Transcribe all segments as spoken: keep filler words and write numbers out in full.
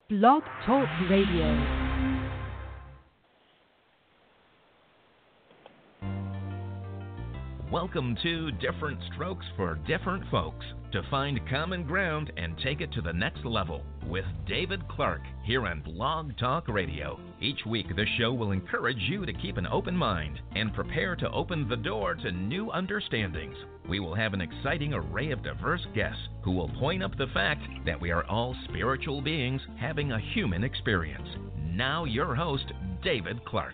Blog Talk Radio. Welcome to Different Strokes for Different Folks, to find common ground and take it to the next level with David Clark here on Blog Talk Radio. Each week, the show will encourage you to keep an open mind and prepare to open the door to new understandings. We will have an exciting array of diverse guests who will point up the fact that we are all spiritual beings having a human experience. Now your host, David Clark.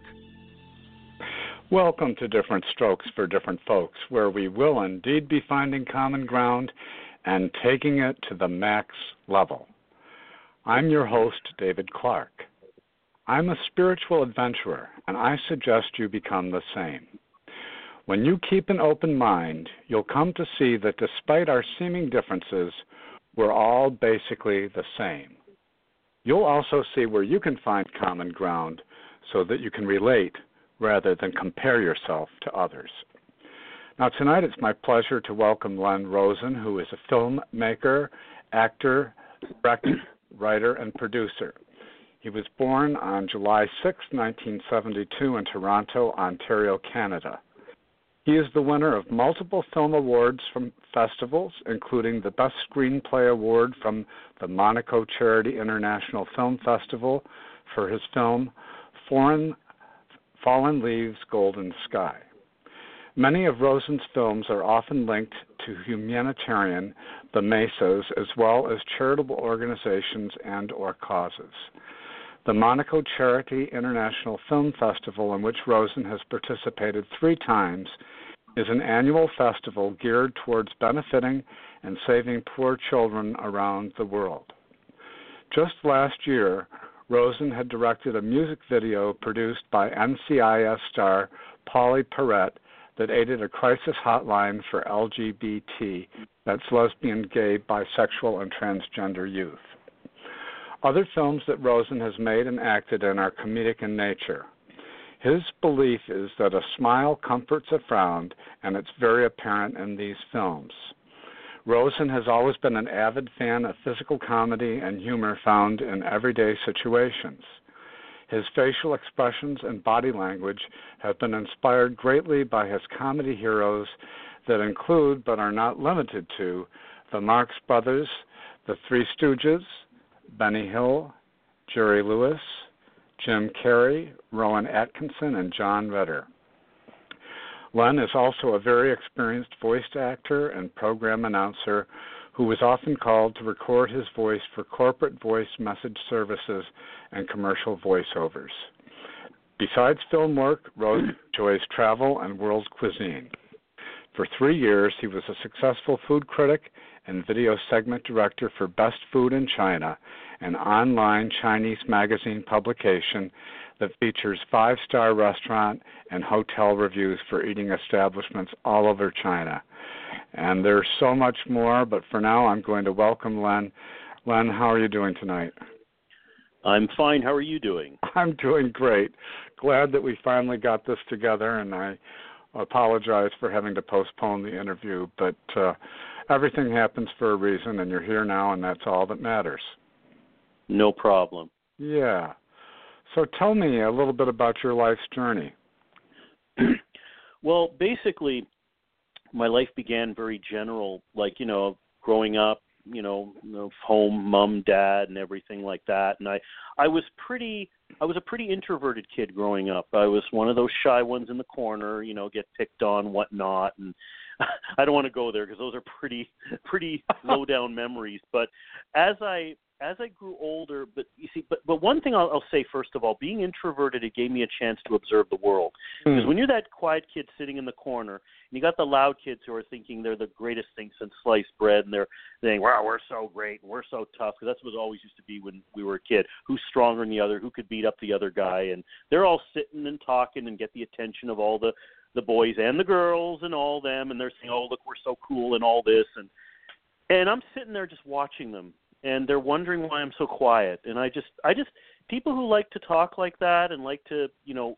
Welcome to Different Strokes for Different Folks, where we will indeed be finding common ground and taking it to the max level. I'm your host, David Clark. I'm a spiritual adventurer, and I suggest you become the same. When you keep an open mind, you'll come to see that despite our seeming differences, we're all basically the same. You'll also see where you can find common ground so that you can relate rather than compare yourself to others. Now, tonight it's my pleasure to welcome Len Rosen, who is a filmmaker, actor, director, writer, and producer. He was born on July sixth, nineteen seventy-two in Toronto, Ontario, Canada. He is the winner of multiple film awards from festivals, including the Best Screenplay Award from the Monaco Charity International Film Festival for his film Foreign Fallen Leaves, Golden Sky. Many of Rosen's films are often linked to humanitarian, the Mesas, as well as charitable organizations and or causes. The Monaco Charity International Film Festival, in which Rosen has participated three times, is an annual festival geared towards benefiting and saving poor children around the world. Just last year, Rosen had directed a music video produced by N C I S star Polly Perrette that aided a crisis hotline for L G B T, that's lesbian, gay, bisexual, and transgender youth. Other films that Rosen has made and acted in are comedic in nature. His belief is that a smile comforts a frown, and it's very apparent in these films. Rosen has always been an avid fan of physical comedy and humor found in everyday situations. His facial expressions and body language have been inspired greatly by his comedy heroes that include, but are not limited to, the Marx Brothers, the Three Stooges, Benny Hill, Jerry Lewis, Jim Carrey, Rowan Atkinson, and John Ritter. Len is also a very experienced voice actor and program announcer who was often called to record his voice for corporate voice message services and commercial voiceovers. Besides film work, Rosen enjoys travel and world cuisine. For three years, he was a successful food critic and video segment director for Best Food in China, an online Chinese magazine publication that features five-star restaurant and hotel reviews for eating establishments all over China. And there's so much more, but for now I'm going to welcome Len. Len, how are you doing tonight? I'm fine. How are you doing? I'm doing great. Glad that we finally got this together, and I apologize for having to postpone the interview, but uh, everything happens for a reason, and you're here now, and that's all that matters. No problem. Yeah. So tell me a little bit about your life's journey. Well, basically, my life began very general, like, you know, growing up, you know, home, mom, dad, and everything like that. And I, I was pretty, I was a pretty introverted kid growing up. I was one of those shy ones in the corner, you know, get picked on, whatnot. And I don't want to go there because those are pretty, pretty low down memories. But as I, As I grew older, but you see, but, but one thing I'll, I'll say first of all, being introverted, it gave me a chance to observe the world. Because mm. when you're that quiet kid sitting in the corner, and you got the loud kids who are thinking they're the greatest thing since sliced bread, and they're saying, wow, we're so great, and we're so tough, because that's what it always used to be when we were a kid. Who's stronger than the other? Who could beat up the other guy? And they're all sitting and talking and get the attention of all the, the boys and the girls and all them, and they're saying, oh, look, we're so cool and all this. And and I'm sitting there just watching them. And they're wondering why I'm so quiet. And I just, I just, people who like to talk like that and like to, you know,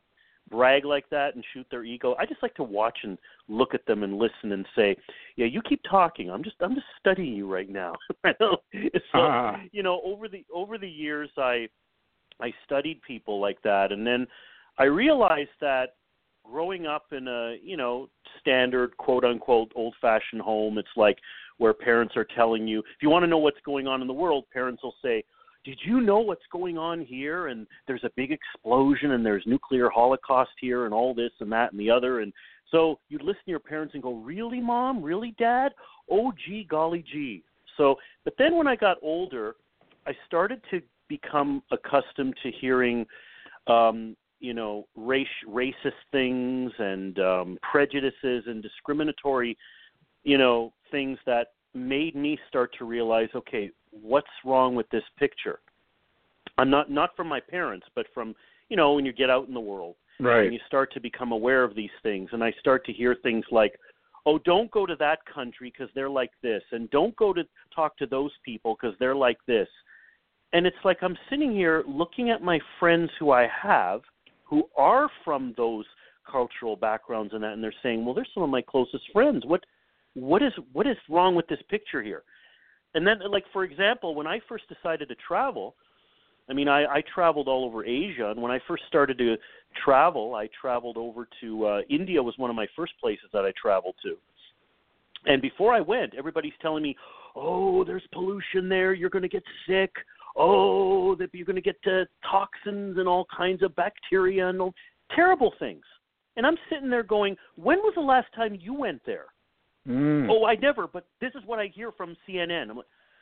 brag like that and shoot their ego. I just like to watch and look at them and listen and say, yeah, you keep talking. I'm just I'm just studying you right now. so, uh-huh. you know, over the over the years, I I studied people like that, and then I realized that growing up in a, you know, standard, quote-unquote, old-fashioned home, it's like where parents are telling you, if you want to know what's going on in the world, parents will say, did you know what's going on here? And there's a big explosion, and there's nuclear holocaust here, and all this and that and the other. And so you'd listen to your parents and go, really, Mom? Really, Dad? Oh, gee, golly gee. So, but then when I got older, I started to become accustomed to hearing um, you know, race, racist things and um, prejudices and discriminatory, you know, things that made me start to realize, okay, what's wrong with this picture? I'm not not from my parents, but from, you know, when you get out in the world, right, and you start to become aware of these things, and I start to hear things like, oh, don't go to that country because they're like this, and don't go to talk to those people because they're like this. And it's like I'm sitting here looking at my friends who I have, who are from those cultural backgrounds and that, and they're saying, well, they're some of my closest friends. What, what is, what is wrong with this picture here? And then, like, for example, when I first decided to travel, I mean, I, I traveled all over Asia, and when I first started to travel, I traveled over to uh, India was one of my first places that I traveled to. And before I went, everybody's telling me, oh, there's pollution there, you're going to get sick. Oh, that you're going to get uh, toxins and all kinds of bacteria and all, terrible things. And I'm sitting there going, when was the last time you went there? Mm. Oh, I never, but this is what I hear from C N N. I'm like,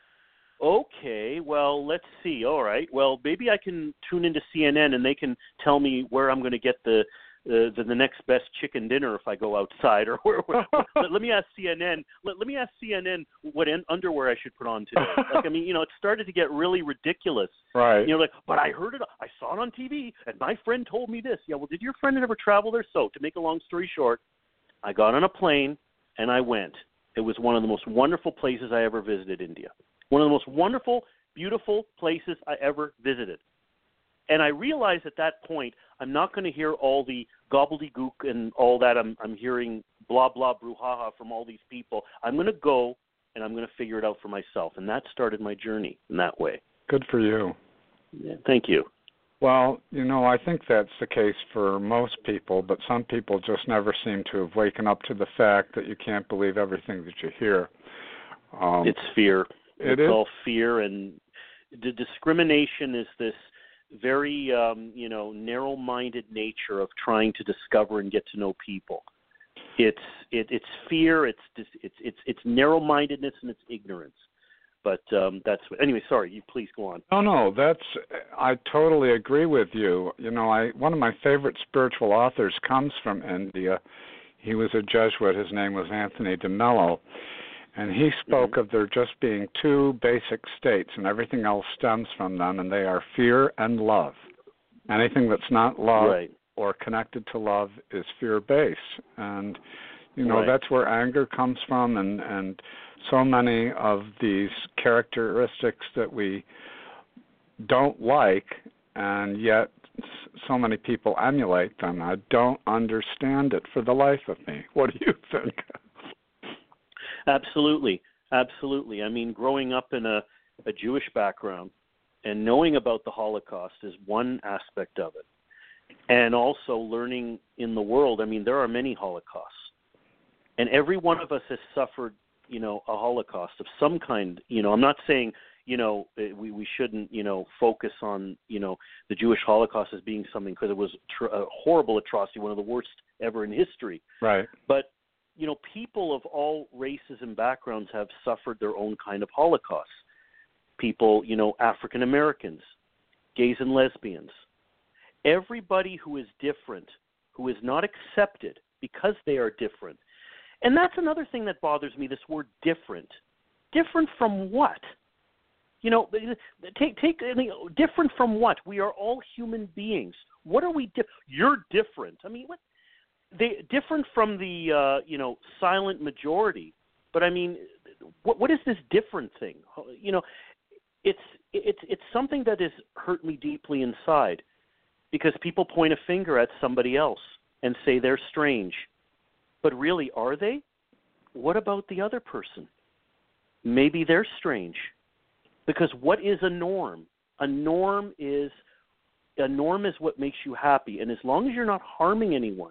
okay, well, let's see. All right, well, maybe I can tune into C N N and they can tell me where I'm going to get the Uh, the, the next best chicken dinner if I go outside, or where, where, let, let me ask C N N. Let, let me ask C N N what in, underwear I should put on today. Like, I mean, you know, it started to get really ridiculous. Right. You know, like, but I heard it. I saw it on T V, and my friend told me this. Yeah, well, did your friend ever travel there? So, to make a long story short, I got on a plane and I went. It was one of the most wonderful places I ever visited. India. One of the most wonderful, beautiful places I ever visited. And I realized at that point, I'm not going to hear all the gobbledygook and all that. I'm, I'm hearing blah, blah, brouhaha from all these people. I'm going to go, and I'm going to figure it out for myself. And that started my journey in that way. Good for you. Yeah, thank you. Well, you know, I think that's the case for most people, but some people just never seem to have waken up to the fact that you can't believe everything that you hear. Um, it's fear. It it's is. all fear. And the discrimination is this very, um, you know, narrow-minded nature of trying to discover and get to know people. It's it, it's fear, it's it's it's it's narrow-mindedness, and it's ignorance. But um, that's anyway. Sorry, you please go on. No, no, that's I totally agree with you. You know, I one of my favorite spiritual authors comes from India. He was a Jesuit. His name was Anthony de Mello. And he spoke mm-hmm. of there just being two basic states, and everything else stems from them, and they are fear and love. Anything that's not love right. or connected to love is fear-based. And, you know, right. that's where anger comes from, and, and so many of these characteristics that we don't like, and yet so many people emulate them. I don't understand it for the life of me. What do you think? Absolutely, absolutely. I mean, growing up in a, a Jewish background and knowing about the Holocaust is one aspect of it. And also learning in the world, I mean, there are many Holocausts. And every one of us has suffered, you know, a Holocaust of some kind. You know, I'm not saying, you know, we, we shouldn't, you know, focus on, you know, the Jewish Holocaust as being something, because it was tr- a horrible atrocity, one of the worst ever in history. Right. But you know, people of all races and backgrounds have suffered their own kind of Holocaust. People, you know, African Americans, gays and lesbians. Everybody who is different, who is not accepted because they are different. And that's another thing that bothers me, this word different. Different from what? You know, take, take I mean, different from what? We are all human beings. What are we? Di- You're different. I mean, what? They different from the uh, you know silent majority, but I mean, what what is this different thing? You know, it's it's it's something that has hurt me deeply inside, because people point a finger at somebody else and say they're strange. But really, are they? What about the other person? Maybe they're strange. Because what is a norm? A norm is a norm is what makes you happy. And as long as you're not harming anyone,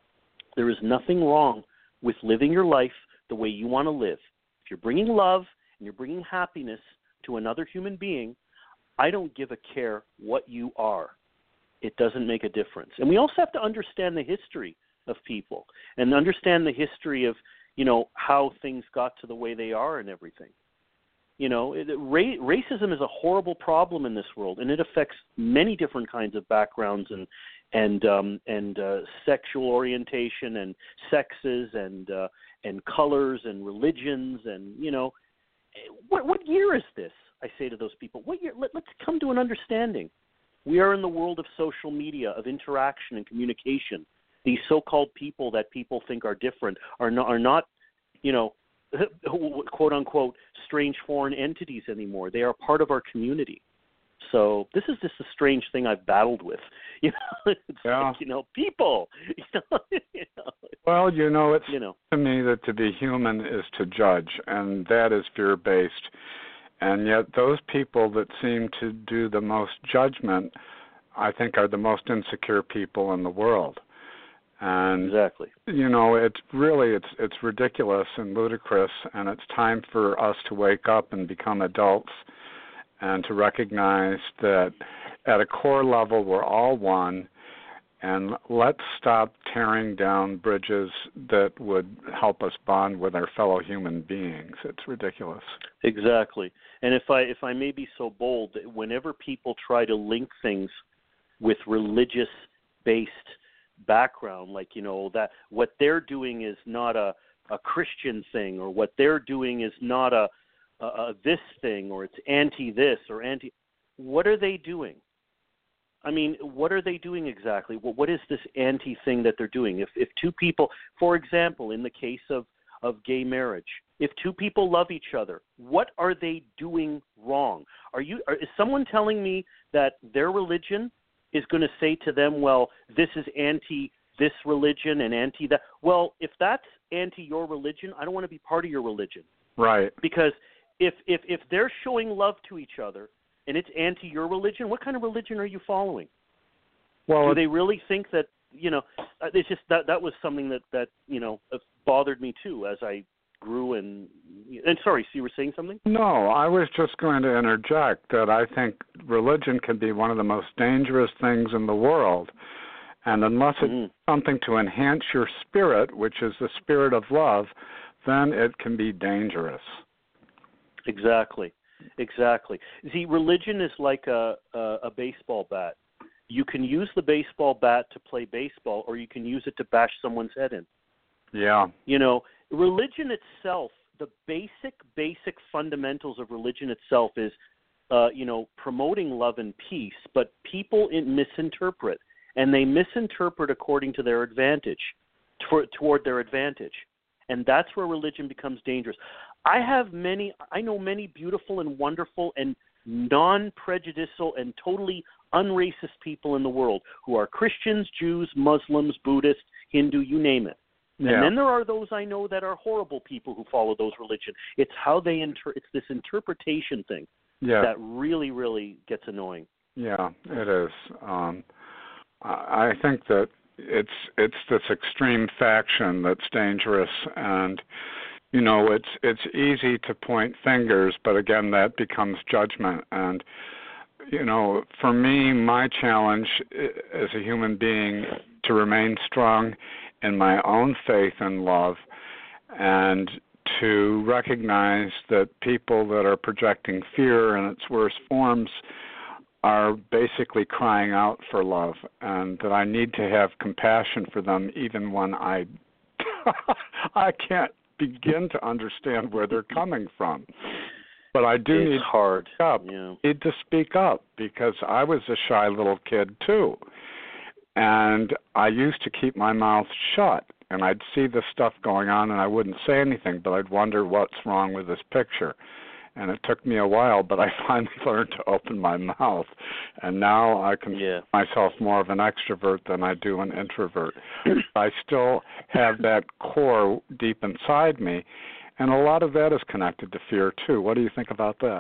there is nothing wrong with living your life the way you want to live. If you're bringing love and you're bringing happiness to another human being, I don't give a care what you are. It doesn't make a difference. And we also have to understand the history of people and understand the history of, you know, how things got to the way they are and everything. You know, it, ra- racism is a horrible problem in this world, and it affects many different kinds of backgrounds and and um, and uh, sexual orientation and sexes and uh, and colors and religions and, you know, what what year is this? I say to those people, what year? Let, let's come to an understanding. We are in the world of social media, of interaction and communication. These so-called people that people think are different are not, are not, you know, quote unquote strange foreign entities anymore. They are part of our community. So this is just a strange thing I've battled with. You know, it's yeah. like, you know, people. You know, you know, well, you know, it's you know. to me that to be human is to judge, and that is fear-based. And yet those people that seem to do the most judgment, I think, are the most insecure people in the world. And exactly. You know, it's really it's it's ridiculous and ludicrous, and it's time for us to wake up and become adults and to recognize that at a core level we're all one, and let's stop tearing down bridges that would help us bond with our fellow human beings. It's ridiculous. Exactly. And if I if I may be so bold, whenever people try to link things with religious based background, like, you know, that what they're doing is not a, a Christian thing, or what they're doing is not a, a, a this thing, or it's anti this or anti, what are they doing? I mean, what are they doing exactly? Well, what is this anti thing that they're doing? If if two people, for example, in the case of, of gay marriage, if two people love each other, what are they doing wrong? Are you are, is someone telling me that their religion is going to say to them, well, this is anti this religion and anti that? Well, if that's anti your religion, I don't want to be part of your religion. Right. Because if if if they're showing love to each other and it's anti your religion, what kind of religion are you following? Well, do they really think that, you know, it's just that that was something that, that you know, bothered me too as I grew and, and sorry, so you were saying something? No, I was just going to interject that I think religion can be one of the most dangerous things in the world. And unless it's mm-hmm. something to enhance your spirit, which is the spirit of love, then it can be dangerous. Exactly. Exactly. See, religion is like a, a, a baseball bat. You can use the baseball bat to play baseball, or you can use it to bash someone's head in. Yeah. You know, religion itself, the basic, basic fundamentals of religion itself is, uh, you know, promoting love and peace, but people in, misinterpret, and they misinterpret according to their advantage, toward, toward their advantage. And that's where religion becomes dangerous. I have many, I know many beautiful and wonderful and non-prejudicial and totally unracist people in the world who are Christians, Jews, Muslims, Buddhists, Hindu, you name it. Yeah. And then there are those I know that are horrible people who follow those religions. It's how they inter- it's this interpretation thing yeah. that really, really gets annoying. Yeah, it is. Um, I think that it's it's this extreme faction that's dangerous, and you know, it's it's easy to point fingers, but again, that becomes judgment. And you know, for me, my challenge as a human being to remain strong in my own faith and love, and to recognize that people that are projecting fear in its worst forms are basically crying out for love, and that I need to have compassion for them even when I I can't begin to understand where they're coming from. But I do it's need hard. to speak up. Yeah. need to speak up because I was a shy little kid too. And I used to keep my mouth shut, and I'd see the stuff going on and I wouldn't say anything, but I'd wonder what's wrong with this picture. And it took me a while, but I finally learned to open my mouth. And now I consider yeah. myself more of an extrovert than I do an introvert. I still have that core deep inside me, and a lot of that is connected to fear, too. What do you think about that?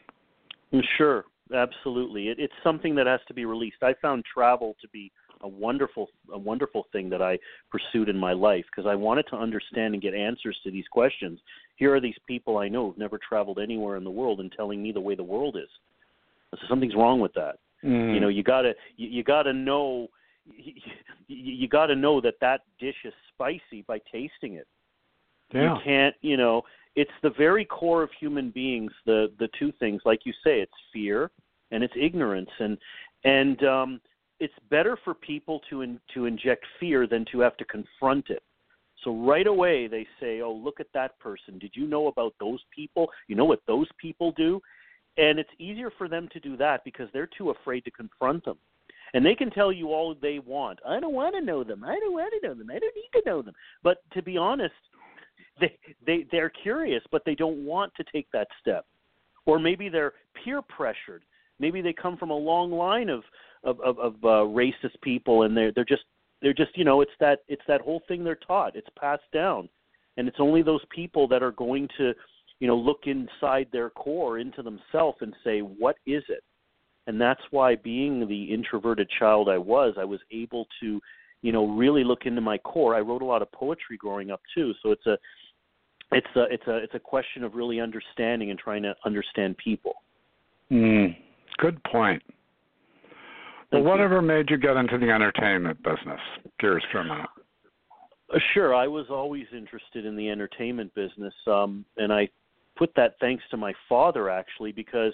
Sure, absolutely. It, it's something that has to be released. I found travel to be a wonderful, a wonderful thing that I pursued in my life because I wanted to understand and get answers to these questions. Here are these people I know who've never traveled anywhere in the world and telling me the way the world is. So something's wrong with that. Mm. You know, you gotta, you, you gotta know, you, you gotta know that that dish is spicy by tasting it. Yeah. You can't, you know, it's the very core of human beings. The the two things, like you say, it's fear and it's ignorance, and and um, it's better for people to in, to inject fear than to have to confront it. So right away they say, oh, look at that person. Did you know about those people? You know what those people do? And it's easier for them to do that because they're too afraid to confront them. And they can tell you all they want. I don't want to know them. I don't want to know them. I don't need to know them. But to be honest, they, they, they're curious, but they don't want to take that step. Or maybe they're peer pressured. Maybe they come from a long line of, of, of, of uh, racist people, and they're, they're just, they're just, you know, it's that, it's that whole thing they're taught. It's passed down. And it's only those people that are going to, you know, look inside their core into themselves and say, what is it? And that's why, being the introverted child I was, I was able to, you know, really look into my core. I wrote a lot of poetry growing up too, so it's a, it's a, it's a, it's a question of really understanding and trying to understand people. Mm, good point. Well, Thank whatever you. made you get into the entertainment business? Curious for a minute. Uh, sure, I was always interested in the entertainment business, um, and I put that thanks to my father, actually, because,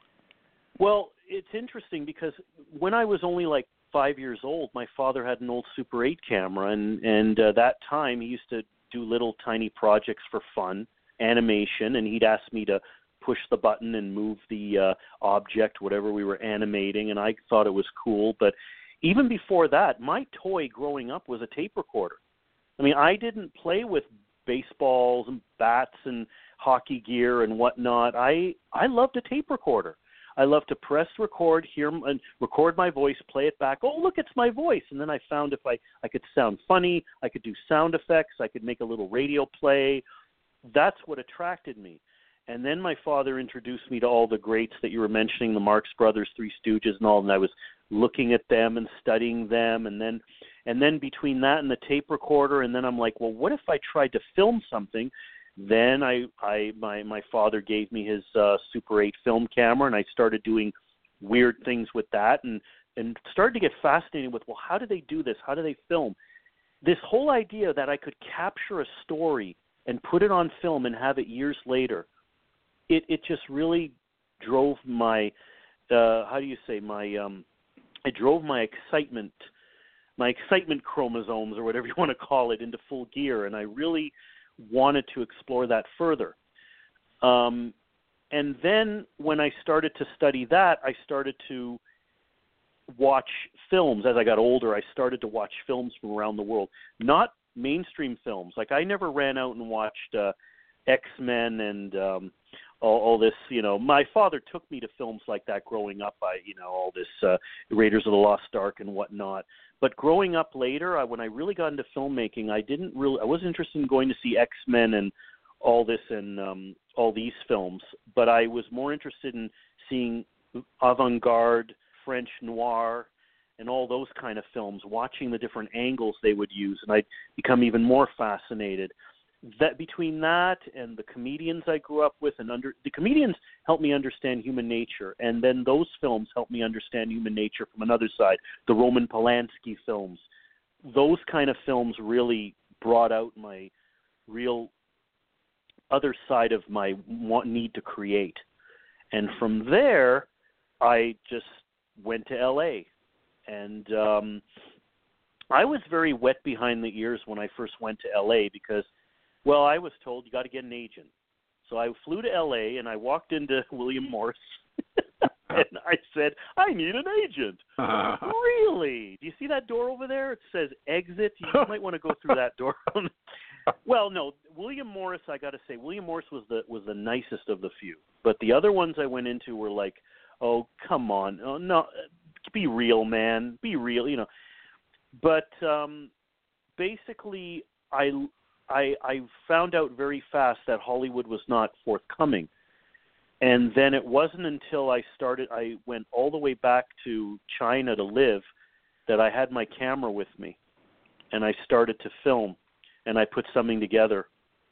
well, it's interesting because when I was only like five years old, my father had an old Super eight camera, and, and uh, that time he used to do little tiny projects for fun, animation, and he'd ask me to push the button and move the uh, object, whatever we were animating, and I thought it was cool. But even before that, my toy growing up was a tape recorder. I mean, I didn't play with baseballs and bats and hockey gear and whatnot. I I loved a tape recorder. I loved to press record, hear and record my voice, play it back. Oh, look, it's my voice. And then I found if I, I could sound funny, I could do sound effects, I could make a little radio play. That's what attracted me. And then my father introduced me to all the greats that you were mentioning, the Marx Brothers, Three Stooges and all, and I was looking at them and studying them. And then and then between that and the tape recorder, and then I'm like, well, what if I tried to film something? Then I, I my, my father gave me his uh, Super eight film camera, and I started doing weird things with that and, and started to get fascinated with, well, how do they do this? How do they film? This whole idea that I could capture a story and put it on film and have it years later, it, it just really drove my, uh, how do you say, my, um, it drove my excitement, my excitement chromosomes or whatever you want to call it into full gear, and I really wanted to explore that further. Um, and then when I started to study that, I started to watch films. As I got older, I started to watch films from around the world, not mainstream films. Like I never ran out and watched uh, X-Men and um, all, all this, you know. My father took me to films like that growing up. I, you know, all this uh, Raiders of the Lost Ark and whatnot. But growing up later, I, when I really got into filmmaking, I didn't really, I wasn't interested in going to see X-Men and all this and um, all these films. But I was more interested in seeing avant-garde, French noir, and all those kind of films, watching the different angles they would use, and I'd become even more fascinated. That between that and the comedians I grew up with, and under the comedians helped me understand human nature, and then those films helped me understand human nature from another side. The Roman Polanski films, those kind of films really brought out my real other side of my want, need to create, and from there, I just went to L A, and um, I was very wet behind the ears when I first went to L A because, well, I was told you got to get an agent. So I flew to L A and I walked into William Morris and I said, I need an agent. Uh, really? Do you see that door over there? It says exit. You might want to go through that door. Well, no, William Morris. I got to say, William Morris was the was the nicest of the few. But the other ones I went into were like, oh, come on, oh, no, be real, man, be real, you know. But um, basically, I, I I found out very fast that Hollywood was not forthcoming. And then it wasn't until I started, I went all the way back to China to live, that I had my camera with me. And I started to film, and I put something together.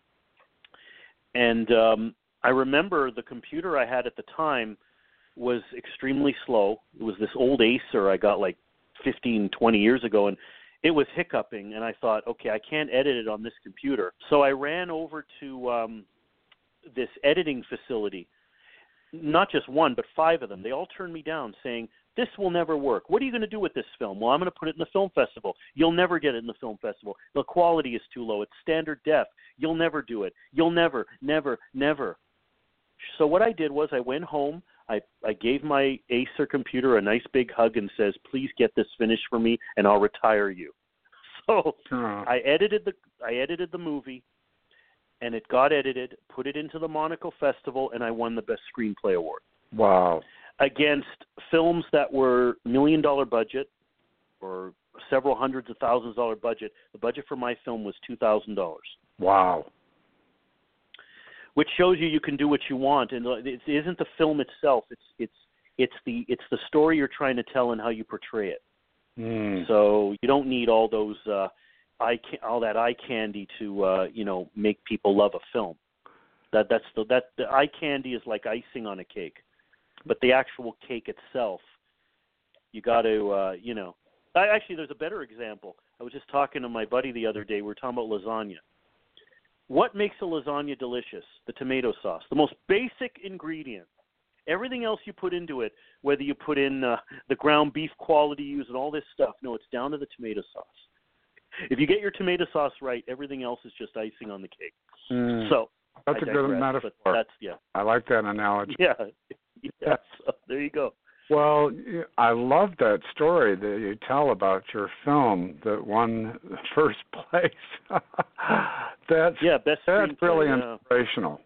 And um, I remember the computer I had at the time was extremely slow. It was this old Acer I got like fifteen, twenty years ago, and it was hiccuping. And I thought, okay, I can't edit it on this computer. So I ran over to um, this editing facility. Not just one, but five of them. They all turned me down saying, this will never work. What are you going to do with this film? Well, I'm going to put it in the film festival. You'll never get it in the film festival. The quality is too low. It's standard def. You'll never do it. You'll never, never, never. So what I did was I went home. I, I gave my Acer computer a nice big hug and says, please get this finished for me and I'll retire you. So uh. I edited the I edited the movie. And it got edited, put it into the Monaco Festival, and I won the Best Screenplay Award. Wow. Against films that were million-dollar budget or several hundreds of thousands dollar budget. The budget for my film was two thousand dollars. Wow. Which shows you you can do what you want. And it isn't the film itself. It's it's it's the it's the story you're trying to tell and how you portray it. Mm. So you don't need all those... Uh, eye all that eye candy to uh, you know make people love a film. That that's the that the eye candy is like icing on a cake, but the actual cake itself, you got to uh, you know. I, actually, there's a better example. I was just talking to my buddy the other day. We were talking about lasagna. What makes a lasagna delicious? The tomato sauce, the most basic ingredient. Everything else you put into it, whether you put in uh, the ground beef quality use and all this stuff, no, it's down to the tomato sauce. If you get your tomato sauce right, everything else is just icing on the cake. Mm. So that's I a digress, good metaphor. That's yeah. I like that analogy. Yeah, yeah. So there you go. Well, I love that story that you tell about your film that won first place. that's yeah, best that's really yeah. inspirational.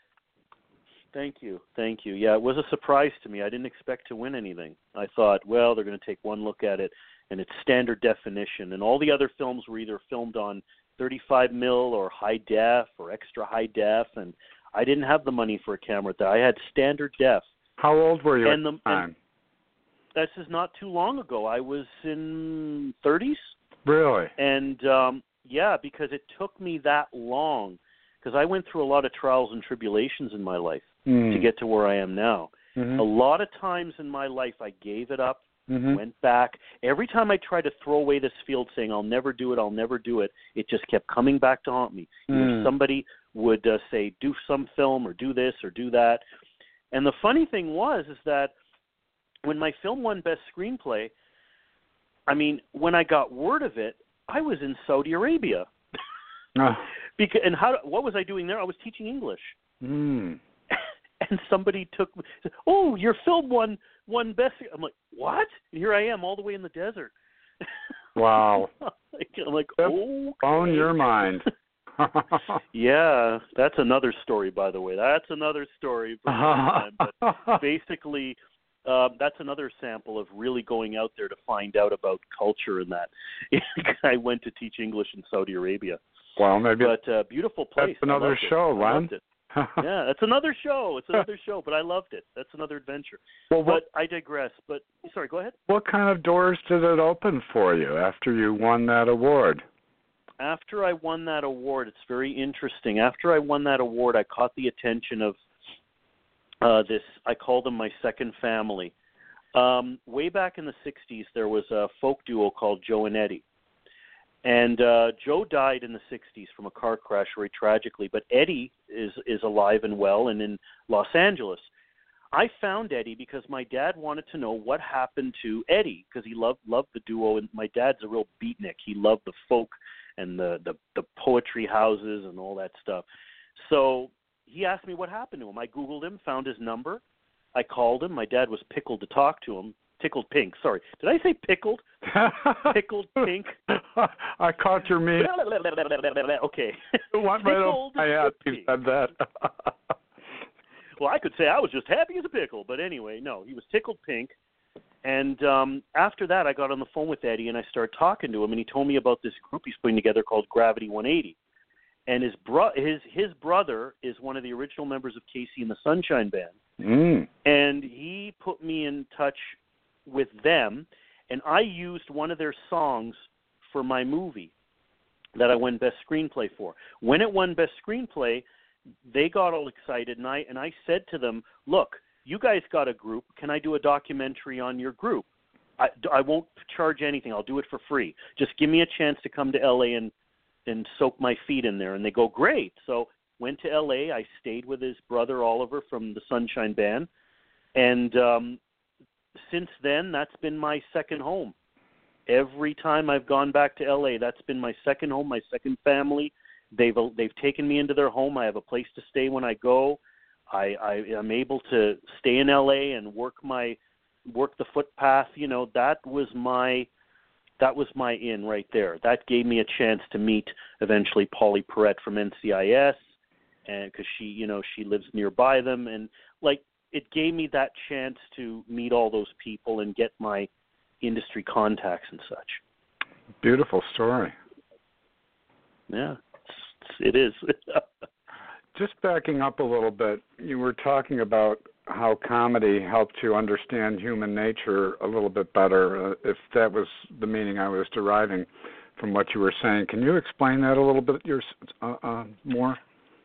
Thank you, thank you. Yeah, it was a surprise to me. I didn't expect to win anything. I thought, well, they're going to take one look at it. And it's standard definition. And all the other films were either filmed on thirty-five mil or high def or extra high def. And I didn't have the money for a camera at that. I had standard def. How old were you and at the, the time? This is not too long ago. I was in thirties. Really? And, um, yeah, because it took me that long. Because I went through a lot of trials and tribulations in my life mm. to get to where I am now. Mm-hmm. A lot of times in my life I gave it up. Mm-hmm. Went back. Every time I tried to throw away this field saying, I'll never do it, I'll never do it, it just kept coming back to haunt me. Mm. Either somebody would uh, say, do some film or do this or do that. And the funny thing was is that when my film won Best Screenplay, I mean, when I got word of it, I was in Saudi Arabia. Oh. because, and how? What was I doing there? I was teaching English. Mm. And somebody took, oh, your film won won best. I'm like, what? And here I am, all the way in the desert. Wow. I'm like, oh, okay. on your mind. Yeah, that's another story, by the way. That's another story for another time. But basically, uh, that's another sample of really going out there to find out about culture and that. I went to teach English in Saudi Arabia. Well, maybe. But uh, beautiful place. That's another show, Len. Yeah, that's another show. It's another show, but I loved it. That's another adventure. Well, what, but I digress. But sorry, go ahead. What kind of doors did it open for you after you won that award? After I won that award, it's very interesting. After I won that award, I caught the attention of uh, this. I call them my second family. Um, way back in the sixties, there was a folk duo called Joe and Eddie. And uh, Joe died in the sixties from a car crash very tragically, but Eddie is, is alive and well and in Los Angeles. I found Eddie because my dad wanted to know what happened to Eddie because he loved loved the duo, and my dad's a real beatnik. He loved the folk and the, the, the poetry houses and all that stuff. So he asked me what happened to him. I Googled him, found his number. I called him. My dad was pickled to talk to him. Tickled pink, sorry. Did I say pickled? Pickled Pink. I caught your meaning. Okay. What right over my head you said that. Well, I could say I was just happy as a pickle, but anyway, no, he was tickled pink. And um, after that, I got on the phone with Eddie, and I started talking to him, and he told me about this group he's putting together called Gravity one eighty. And his bro- his his brother is one of the original members of Casey and the Sunshine Band. Mm. And he put me in touch with them, and I used one of their songs for my movie that I won Best Screenplay for. When it won Best Screenplay, they got all excited, and I and I said to them, look, you guys got a group. Can I do a documentary on your group? I, I won't charge anything. I'll do it for free. Just give me a chance to come to L A and, and soak my feet in there. And they go, great. So went to L A. I stayed with his brother, Oliver, from the Sunshine Band. And um, since then, that's been my second home. Every time I've gone back to L A, that's been my second home, my second family. They've they've taken me into their home. I have a place to stay when I go. I, I am able to stay in L A and work my work the footpath. You know, that was my that was my in right there. That gave me a chance to meet eventually Polly Perrette from N C I S, and because she you know she lives nearby them, and like it gave me that chance to meet all those people and get my industry contacts and such. Beautiful story. Yeah. It is. Just backing up a little bit, you were talking about how comedy helped you understand human nature a little bit better, uh, if that was the meaning I was deriving from what you were saying. Can you explain that a little bit your, uh, uh, more?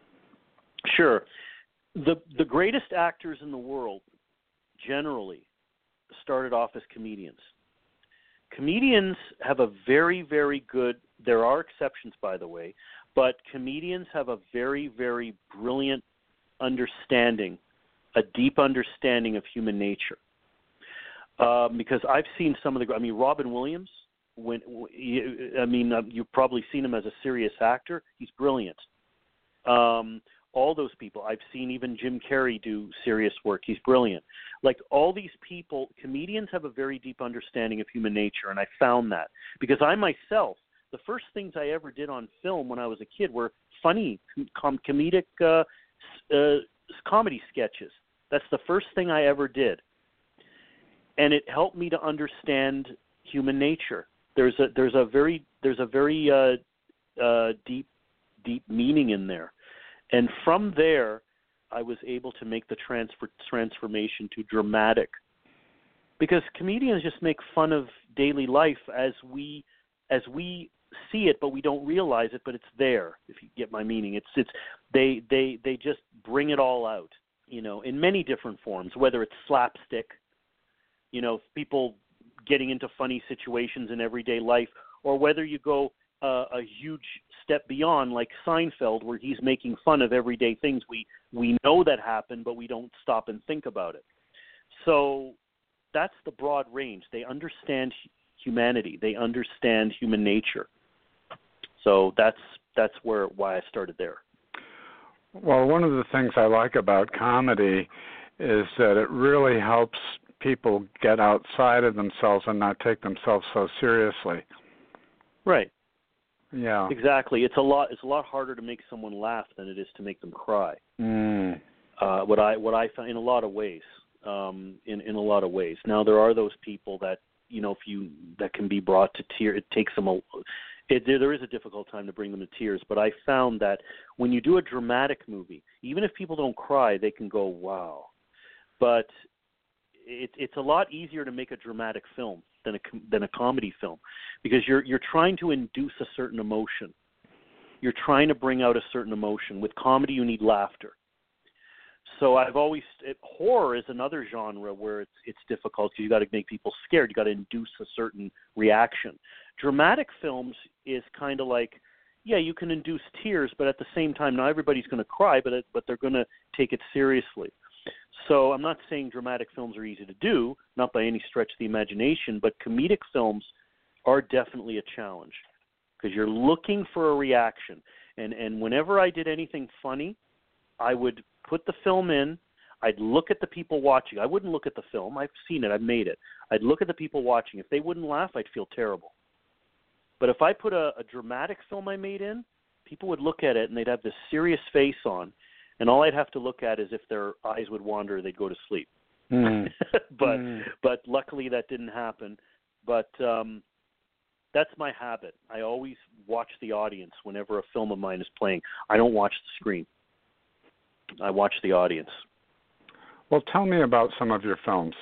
Sure. The the greatest actors in the world generally started off as comedians. Comedians have a very, very good, there are exceptions, by the way, but comedians have a very, very brilliant understanding, a deep understanding of human nature. Um, because I've seen some of the, I mean, Robin Williams, when I mean, uh, you've probably seen him as a serious actor. He's brilliant. Um, all those people. I've seen even Jim Carrey do serious work. He's brilliant. Like all these people, comedians have a very deep understanding of human nature, and I found that. Because I myself, the first things I ever did on film when I was a kid were funny, com- comedic uh, uh, comedy sketches. That's the first thing I ever did. And it helped me to understand human nature. There's a there's a very there's a very uh, uh, deep deep meaning in there. And from there, I was able to make the transfer transformation to dramatic. Because comedians just make fun of daily life as we as we see it, but we don't realize it, but it's there, if you get my meaning. It's it's they they they just bring it all out, you know, in many different forms, whether it's slapstick, you know, people getting into funny situations in everyday life, or whether you go uh, a huge step beyond, like Seinfeld, where he's making fun of everyday things we we know that happen, but we don't stop and think about it. So that's the broad range. They understand humanity. They understand human nature. So that's that's where why I started there. Well, one of the things I like about comedy is that it really helps people get outside of themselves and not take themselves so seriously. Right. Yeah. Exactly. It's a lot. It's a lot harder to make someone laugh than it is to make them cry. Mm. Uh, what I what I found in a lot of ways. Um, in in a lot of ways. Now there are those people that you know if you that can be brought to tears. It takes them a. It, there, there is a difficult time to bring them to tears. But I found that when you do a dramatic movie, even if people don't cry, they can go wow. But it, it's a lot easier to make a dramatic film than a than a comedy film, because you're you're trying to induce a certain emotion. You're trying to bring out a certain emotion. With comedy, you need laughter. So I've always it, horror is another genre where it's it's difficult because you got to make people scared. You got to induce a certain reaction. Dramatic films is kind of like, yeah, you can induce tears, but at the same time, not everybody's going to cry, but it, but they're going to take it seriously. So I'm not saying dramatic films are easy to do, not by any stretch of the imagination, but comedic films are definitely a challenge because you're looking for a reaction. And and whenever I did anything funny, I would put the film in, I'd look at the people watching. I wouldn't look at the film. I've seen it. I've made it. I'd look at the people watching. If they wouldn't laugh, I'd feel terrible. But if I put a, a dramatic film I made in, people would look at it and they'd have this serious face on, and all I'd have to look at is if their eyes would wander, they'd go to sleep. Mm. but mm. but luckily that didn't happen. But um, that's my habit. I always watch the audience whenever a film of mine is playing. I don't watch the screen. I watch the audience. Well, tell me about some of your films.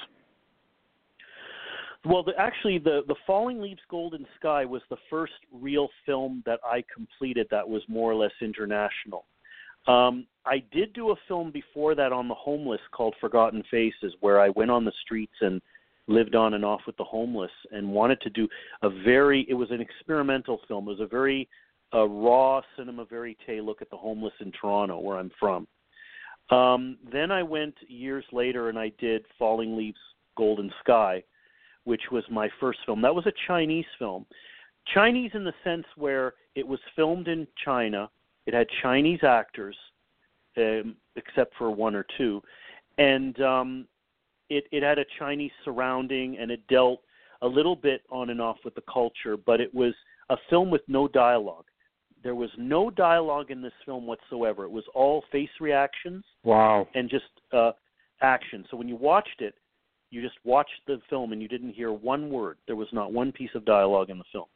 Well, the, actually, the, the Falling Leaves Golden Sky was the first real film that I completed that was more or less international. Um, I did do a film before that on the homeless called Forgotten Faces, where I went on the streets and lived on and off with the homeless and wanted to do a very, it was an experimental film. It was a very uh, raw cinema verite look at the homeless in Toronto, where I'm from. Um, then I went years later and I did Falling Leaves Golden Sky, which was my first film. That was a Chinese film. Chinese in the sense where it was filmed in China. It had Chinese actors, um, except for one or two. And um, it, it had a Chinese surrounding, and it dealt a little bit on and off with the culture, but it was a film with no dialogue. There was no dialogue in this film whatsoever. It was all face reactions. Wow. And just uh, action. So when you watched it, you just watched the film and you didn't hear one word. There was not one piece of dialogue in the film.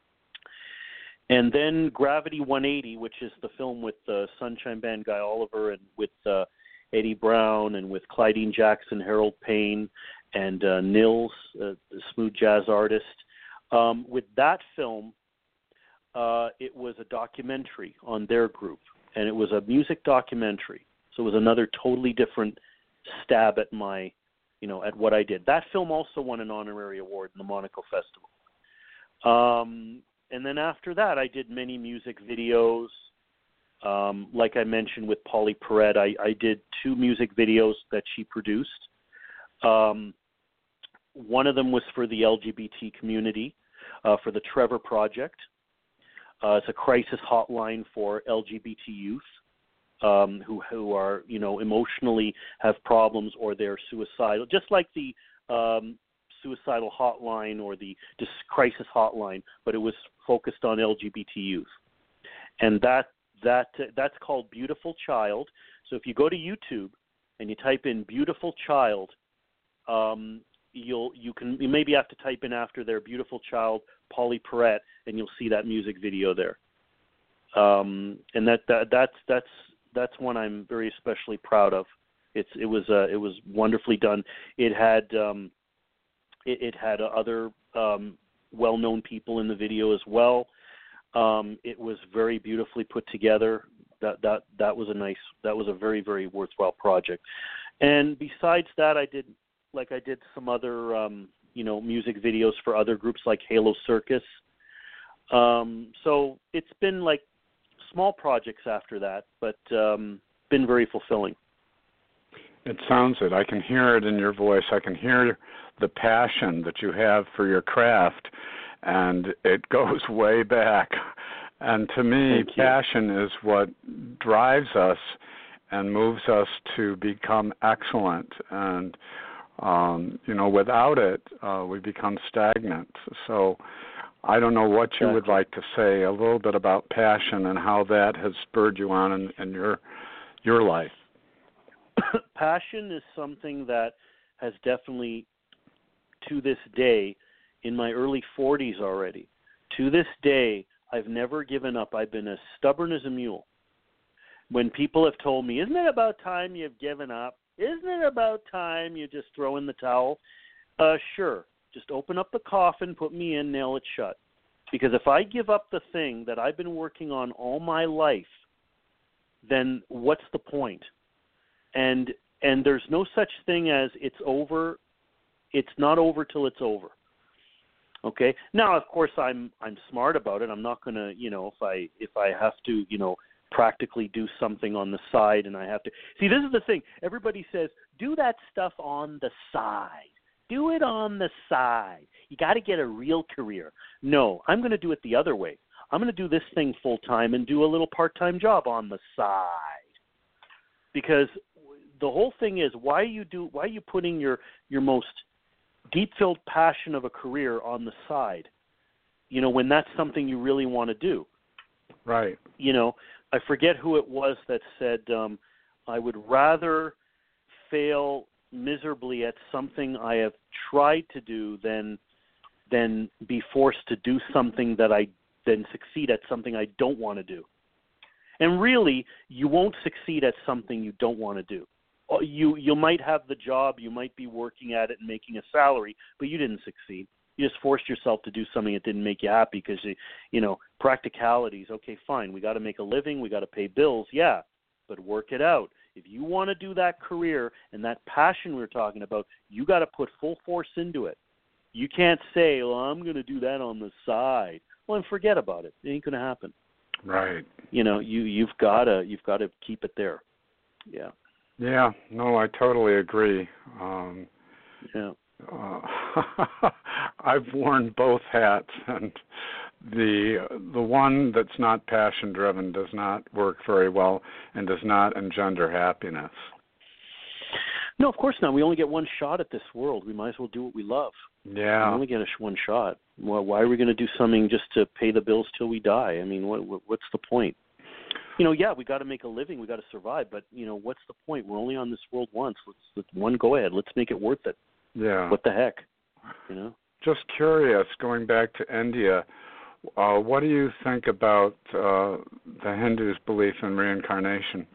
And then Gravity one eighty, which is the film with the uh, Sunshine Band Guy Oliver and with uh, Eddie Brown and with Clydeen Jackson, Harold Payne, and uh, Nils, uh, the smooth jazz artist. Um, with that film, uh, it was a documentary on their group, and it was a music documentary. So it was another totally different stab at my, you know, at what I did. That film also won an honorary award in the Monaco Festival. Um, and then after that, I did many music videos. Um, like I mentioned with Polly Perrette, I, I did two music videos that she produced. Um, one of them was for the L G B T community, uh, for the Trevor Project. Uh, it's a crisis hotline for L G B T youth um, who who are, you know, emotionally have problems or they're suicidal, just like the um, suicidal hotline or the dis- crisis hotline, but it was focused on L G B T youth. And that that uh, that's called Beautiful Child. So if you go to YouTube and you type in Beautiful Child, um, you'll you can you maybe have to type in after their Beautiful Child Polly Perrette, and you'll see that music video there. Um, and that, that that's that's that's one I'm very especially proud of. It's it was uh, it was wonderfully done. It had um, it, it had other um, well-known people in the video as well. Um, it was very beautifully put together. That that that was a nice that was a very very worthwhile project. And besides that, I did like I did some other um, you know music videos for other groups like Halo Circus. Um, so it's been like small projects after that, but um, been very fulfilling. It sounds it. I can hear it in your voice. I can hear the passion that you have for your craft, and it goes way back. And to me, passion is what drives us and moves us to become excellent. And, um, you know, without it, uh, we become stagnant. So I don't know what you would like to say a little bit about passion and how that has spurred you on in, in your your life. Passion is something that has definitely, to this day, in my early forties already, to this day, I've never given up. I've been as stubborn as a mule. When people have told me, isn't it about time you've given up? Isn't it about time you just throw in the towel? Uh, sure. Just open up the coffin, put me in, nail it shut. Because if I give up the thing that I've been working on all my life, then what's the point? And and there's no such thing as it's over. It's not over till it's over. Okay. Now, of course, I'm I'm smart about it. I'm not going to, you know, if I if I have to, you know, practically do something on the side, and I have to see. This is the thing. Everybody says do that stuff on the side. Do it on the side. You got to get a real career. No, I'm going to do it the other way. I'm going to do this thing full time and do a little part time job on the side. Because the the whole thing is why you do why are you putting your your most deep-filled passion of a career on the side, you know, when that's something you really want to do. Right. You know, I forget who it was that said, um, I would rather fail miserably at something I have tried to do than than be forced to do something that I then succeed at something I don't want to do. And really, you won't succeed at something you don't want to do. You you might have the job, you might be working at it and making a salary, but you didn't succeed. You just forced yourself to do something that didn't make you happy because, you, you know, practicalities. Okay, fine, we got to make a living, we got to pay bills, yeah, but work it out. If you want to do that career and that passion we were talking about, you got to put full force into it. You can't say, well, I'm going to do that on the side. Well, and forget about it. It ain't going to happen. Right. You know, you you've got to you've got to keep it there. Yeah. Yeah. No, I totally agree. Um, yeah. Uh, I've worn both hats, and the the one that's not passion driven does not work very well and does not engender happiness. No, of course not. We only get one shot at this world. We might as well do what we love. Yeah. We only get a one shot. Well, why are we going to do something just to pay the bills till we die? I mean, what, what what's the point? You know, yeah, we got to make a living, we got to survive, but you know, what's the point? We're only on this world once. Let's, let's one go ahead. Let's make it worth it. Yeah. What the heck? You know. Just curious, going back to India, uh, what do you think about uh, the Hindus' belief in reincarnation?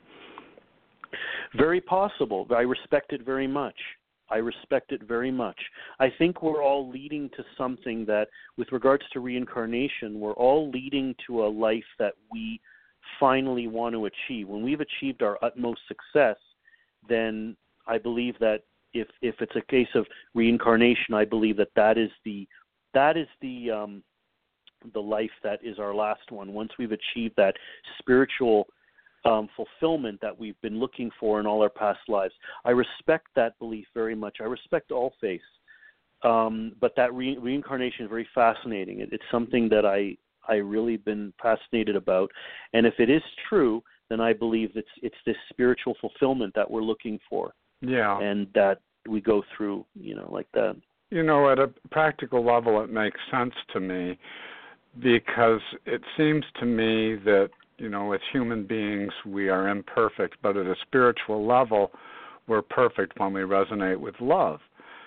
Very possible. I respect it very much. I respect it very much. I think we're all leading to something that, with regards to reincarnation, we're all leading to a life that we finally want to achieve. When we've achieved our utmost success, then I believe that if if it's a case of reincarnation, I believe that that is the that is the um, the life that is our last one. Once we've achieved that spiritual um, fulfillment that we've been looking for in all our past lives, I respect that belief very much. I respect all faiths, um, but that re- reincarnation is very fascinating. It, it's something that I I really been fascinated about, and if it is true, then I believe it's it's this spiritual fulfillment that we're looking for. Yeah. And that we go through, you know, like that. You know, at a practical level, it makes sense to me because it seems to me that, you know, as human beings, we are imperfect, but at a spiritual level, we're perfect when we resonate with love.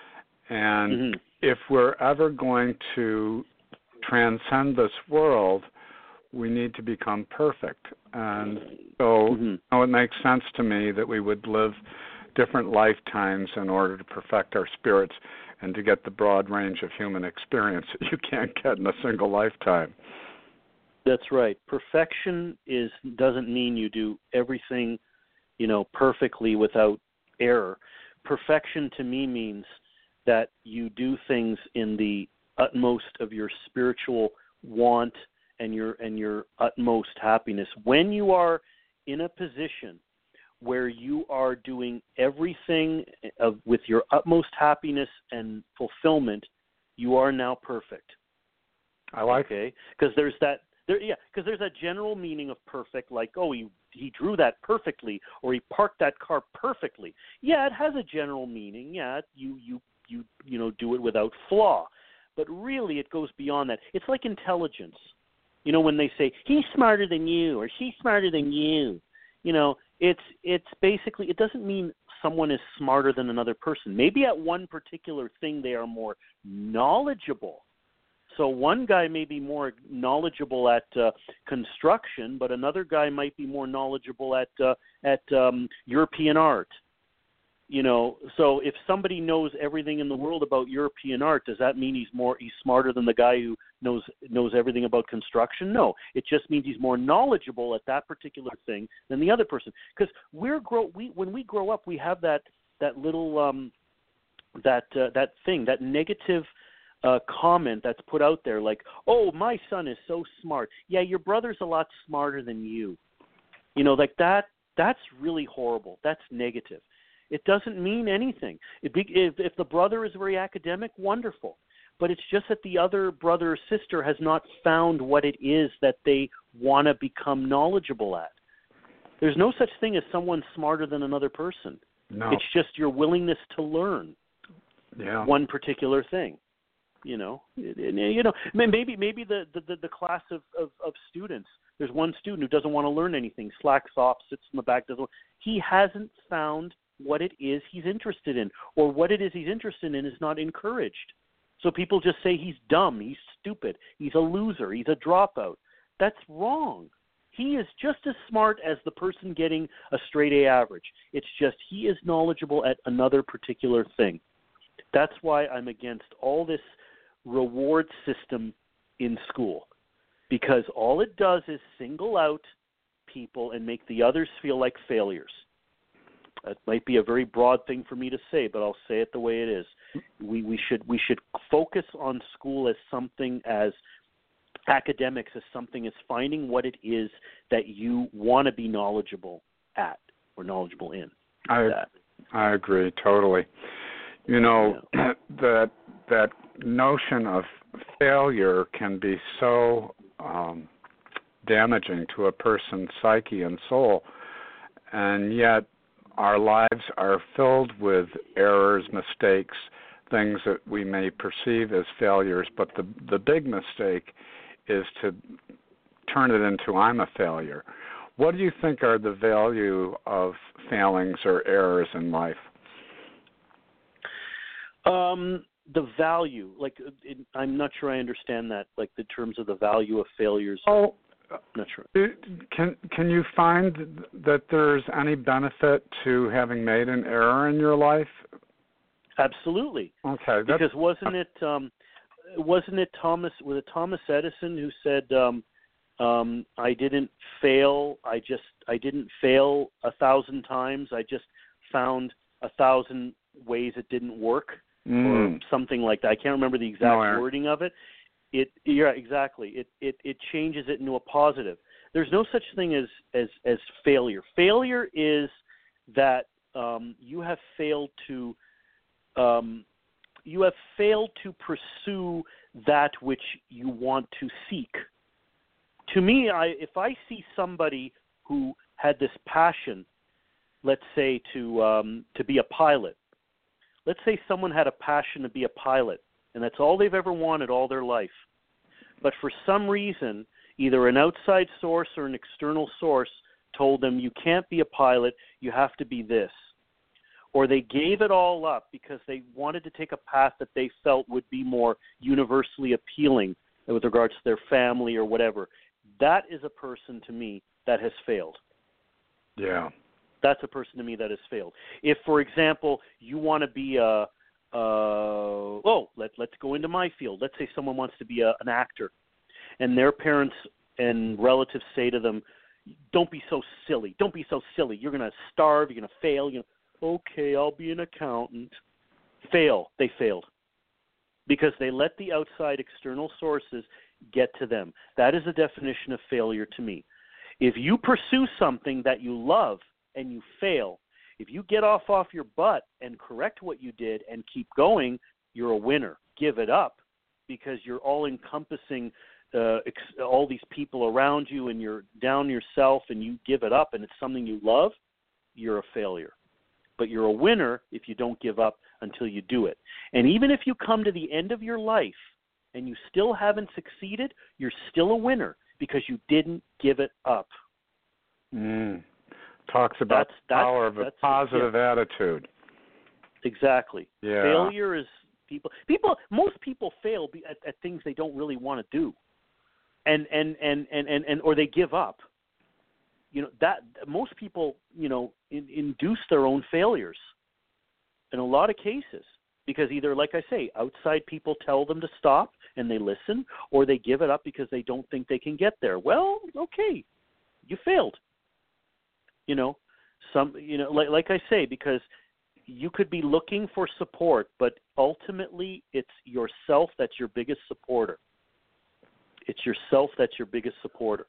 And mm-hmm. if we're ever going to transcend this world, we need to become perfect. And so mm-hmm. you know, it makes sense to me that we would live different lifetimes in order to perfect our spirits and to get the broad range of human experience that you can't get in a single lifetime. That's right. Perfection is doesn't mean you do everything, you know, perfectly without error. Perfection to me means that you do things in the utmost of your spiritual want and your and your utmost happiness. When you are in a position where you are doing everything of, with your utmost happiness and fulfillment, you are now perfect. I like okay? Because there's that, there, yeah, because there's a general meaning of perfect, like, oh, he he drew that perfectly, or he parked that car perfectly. Yeah, it has a general meaning. Yeah, you you you you know do it without flaw, but really it goes beyond that. It's like intelligence. You know, when they say he's smarter than you or she's smarter than you, you know. It's it's basically, it doesn't mean someone is smarter than another person. Maybe at one particular thing they are more knowledgeable. So one guy may be more knowledgeable at uh, construction, but another guy might be more knowledgeable at uh, at um, European art. You know, so if somebody knows everything in the world about European art, does that mean he's more he's smarter than the guy who knows knows everything about construction? No, it just means he's more knowledgeable at that particular thing than the other person. Because we're grow we when we grow up, we have that that little um, that uh, that thing that negative uh, comment that's put out there, like, oh, my son is so smart. Yeah, your brother's a lot smarter than you. You know, like that. That's really horrible. That's negative. It doesn't mean anything. If, if the brother is very academic, wonderful. But it's just that the other brother or sister has not found what it is that they want to become knowledgeable at. There's no such thing as someone smarter than another person. No. It's just your willingness to learn yeah. one particular thing. You know, and, you know, maybe maybe the, the, the class of, of, of students, there's one student who doesn't want to learn anything, slacks off, sits in the back, doesn't. He hasn't found what it is he's interested in, or what it is he's interested in is not encouraged. So people just say he's dumb, he's stupid, he's a loser, he's a dropout. That's wrong. He is just as smart as the person getting a straight A average. It's just he is knowledgeable at another particular thing. That's why I'm against all this reward system in school, because all it does is single out people and make the others feel like failures. That might be a very broad thing for me to say, but I'll say it the way it is. We we should we should focus on school as something as academics as something as finding what it is that you want to be knowledgeable at or knowledgeable in. I that. I agree totally. You know, yeah. that that notion of failure can be so um, damaging to a person's psyche and soul, and yet our lives are filled with errors, mistakes, things that we may perceive as failures, but the the big mistake is to turn it into I'm a failure. What do you think are the value of failings or errors in life? Um, the value, like, it, I'm not sure I understand that, like, the terms of the value of failures. Oh, not sure. Can can you find that there's any benefit to having made an error in your life? Absolutely. Okay. Because wasn't it um, wasn't it Thomas was it Thomas Edison who said um, um, I didn't fail, I just I didn't fail a thousand times, I just found a thousand ways it didn't work. Mm. Or something like that. I can't remember the exact no, wording of it. It, yeah, exactly. It, it it changes it into a positive. There's no such thing as as, as failure. Failure is that um, you have failed to um, you have failed to pursue that which you want to seek. To me, I if I see somebody who had this passion, let's say to um, to be a pilot. Let's say someone had a passion to be a pilot, and that's all they've ever wanted all their life. But for some reason, either an outside source or an external source told them, you can't be a pilot, you have to be this. Or they gave it all up because they wanted to take a path that they felt would be more universally appealing with regards to their family or whatever. That is a person, to me, that has failed. Yeah. That's a person to me that has failed. If, for example, you want to be a, uh, oh, let, let's go into my field. Let's say someone wants to be a, an actor, and their parents and relatives say to them, don't be so silly. Don't be so silly. You're going to starve. You're going to fail. You're gonna, okay, I'll be an accountant. Fail. They failed because they let the outside external sources get to them. That is the definition of failure to me. If you pursue something that you love, and you fail, if you get off off your butt and correct what you did and keep going, you're a winner. Give it up because you're all-encompassing uh, ex- all these people around you and you're down yourself and you give it up and it's something you love, you're a failure. But you're a winner if you don't give up until you do it. And even if you come to the end of your life and you still haven't succeeded, you're still a winner because you didn't give it up. Mm. Talks about that's, the power that's, of a positive yeah. attitude. Exactly. Yeah. Failure is people. People. Most people fail at, at things they don't really want to do, and and, and, and, and and or they give up. You know that most people you know in, induce their own failures in a lot of cases because either, like I say, outside people tell them to stop and they listen, or they give it up because they don't think they can get there. Well, okay, you failed. You know, some you know, like like I say, because you could be looking for support, but ultimately it's yourself that's your biggest supporter. It's yourself that's your biggest supporter.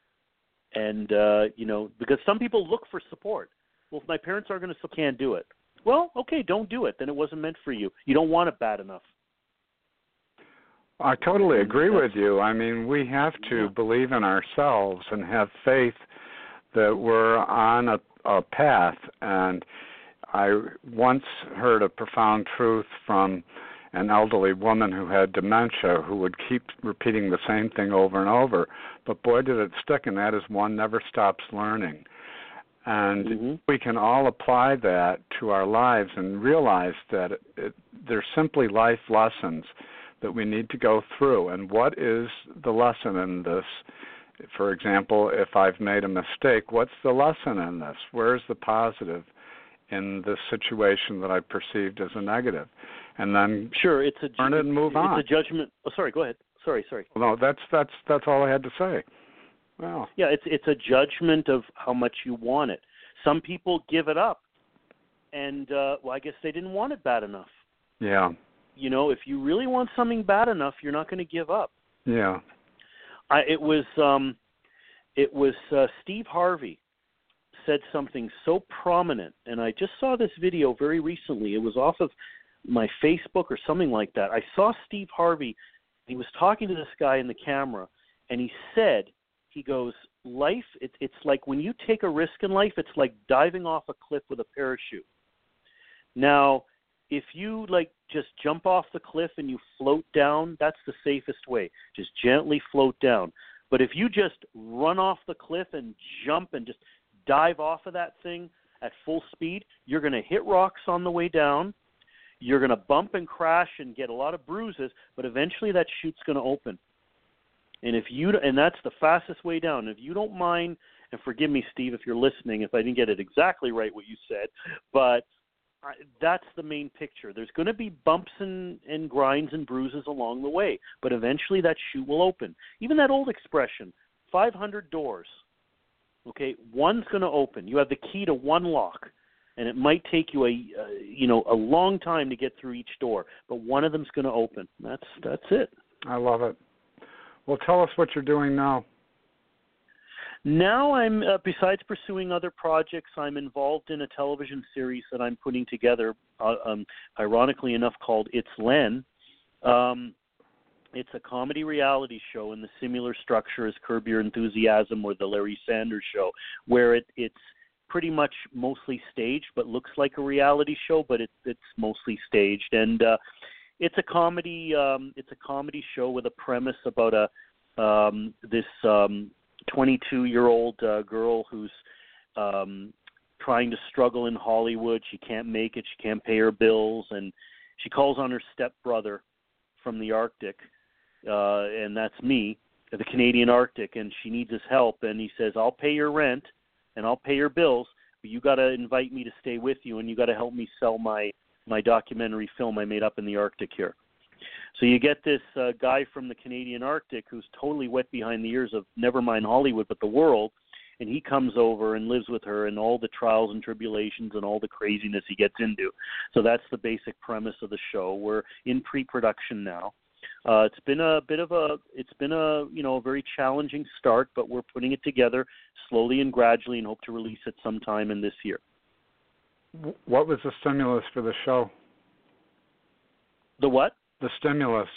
And uh, you know, because some people look for support. Well, if my parents are going to, can't do it. Well, okay, don't do it. Then it wasn't meant for you. You don't want it bad enough. I totally agree with you. I mean, we have to yeah. believe in ourselves and have faith that we're on a, a path, and I once heard a profound truth from an elderly woman who had dementia who would keep repeating the same thing over and over, but boy did it stick, and that is one never stops learning. And mm-hmm. we can all apply that to our lives and realize that it, it, they're simply life lessons that we need to go through. And what is the lesson in this? For example, if I've made a mistake, what's the lesson in this? Where's the positive in this situation that I perceived as a negative? And then sure, it's a learn it and move it's on. It's a judgment. Oh, sorry, go ahead. Sorry, sorry. No, that's that's that's all I had to say. Wow. Yeah, it's it's a judgment of how much you want it. Some people give it up, and uh, well, I guess they didn't want it bad enough. Yeah. You know, if you really want something bad enough, you're not going to give up. Yeah. I, it was um, it was uh, Steve Harvey said something so prominent, and I just saw this video very recently. It was off of my Facebook or something like that. I saw Steve Harvey. He was talking to this guy in the camera, and he said, he goes, life, it, it's like when you take a risk in life, it's like diving off a cliff with a parachute. Now, if you like just jump off the cliff and you float down, that's the safest way. Just gently float down. But if you just run off the cliff and jump and just dive off of that thing at full speed, you're going to hit rocks on the way down. You're going to bump and crash and get a lot of bruises, but eventually that chute's going to open. And if you and that's the fastest way down. If you don't mind, and forgive me, Steve, if you're listening, if I didn't get it exactly right what you said, but I, that's the main picture. There's going to be bumps and, and grinds and bruises along the way, but eventually that chute will open. Even that old expression, five hundred doors. Okay, one's going to open. You have the key to one lock, and it might take you a uh, you know a long time to get through each door, but one of them's going to open. That's that's it. I love it. Well, tell us what you're doing now. Now I'm, uh, besides pursuing other projects, I'm involved in a television series that I'm putting together, uh, um, ironically enough, called It's Len. Um, it's a comedy reality show in the similar structure as Curb Your Enthusiasm or the Larry Sanders Show, where it, it's pretty much mostly staged, but looks like a reality show, but it, it's mostly staged. And uh, it's a comedy. Um, it's a comedy show with a premise about a um, this um, twenty-two-year-old uh, girl who's um, trying to struggle in Hollywood. She can't make it. She can't pay her bills, and she calls on her stepbrother from the Arctic, uh, and that's me, the Canadian Arctic, and she needs his help. And he says, "I'll pay your rent, and I'll pay your bills, but you got to invite me to stay with you, and you got to help me sell my my documentary film I made up in the Arctic here." So you get this uh, guy from the Canadian Arctic who's totally wet behind the ears of never mind Hollywood, but the world, and he comes over and lives with her and all the trials and tribulations and all the craziness he gets into. So that's the basic premise of the show. We're in pre-production now. Uh, it's been a bit of a, it's been a, you know, a very challenging start, but we're putting it together slowly and gradually and hope to release it sometime in this year. What was the stimulus for the show? The what? The stimulus.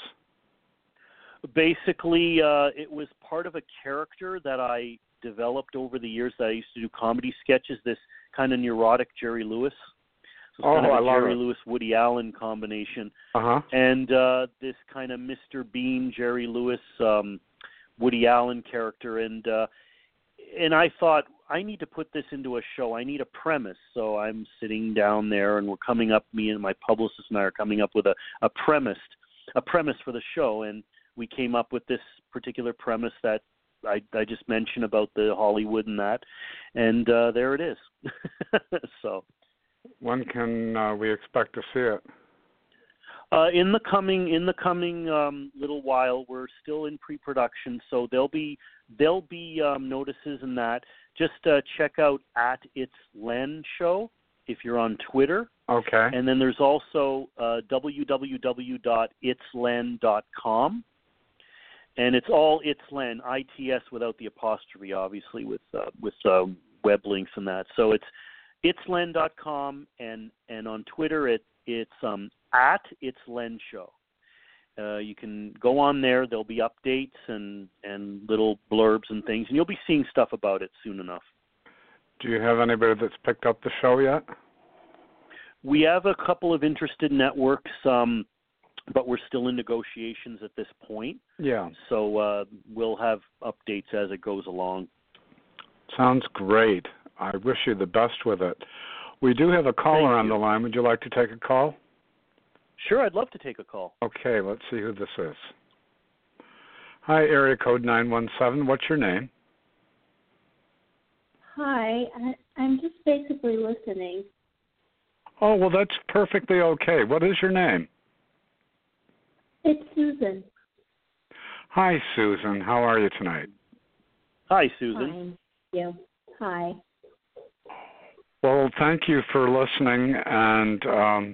Basically, uh, it was part of a character that I developed over the years that I used to do comedy sketches, this kind of neurotic Jerry Lewis. So it's oh, kind of a I love Jerry it. Lewis, Woody Allen combination. Uh-huh. And uh, this kind of Mister Bean, Jerry Lewis, um, Woody Allen character. And uh, and I thought, I need to put this into a show. I need a premise. So I'm sitting down there, and we're coming up, me and my publicist and I are coming up with a, a premise, a premise for the show. And we came up with this particular premise that I, I just mentioned about the Hollywood and that. And uh, there it is. So when can uh, we expect to see it? Uh, in the coming in the coming um, little while, we're still in pre-production, so there'll be there'll be um, notices in that. Just uh, check out at It's Len Show if you're on Twitter. Okay. And then there's also uh, w w w dot its len dot com, and it's all It's Len, I T S without the apostrophe, obviously, with uh, with uh, web links and that. So it's its len dot com, and and on Twitter it it's um. at It's Len Show. Uh, you can go on there. There'll be updates and, and little blurbs and things, and you'll be seeing stuff about it soon enough. Do you have anybody that's picked up the show yet? we have a couple of interested networks, um, but we're still in negotiations at this point. Yeah. So uh, we'll have updates as it goes along. Sounds great. I wish you the best with it. We do have a caller on the line. Would you like to take a call? Sure, I'd love to take a call. Okay, let's see who this is. Hi, area code nine one seven. What's your name? Hi, I, I'm just basically listening. Oh, well, that's perfectly okay. What is your name? It's Susan. Hi, Susan. How are you tonight? Hi, Susan. Fine. Thank you. Hi. Well, thank you for listening, and um,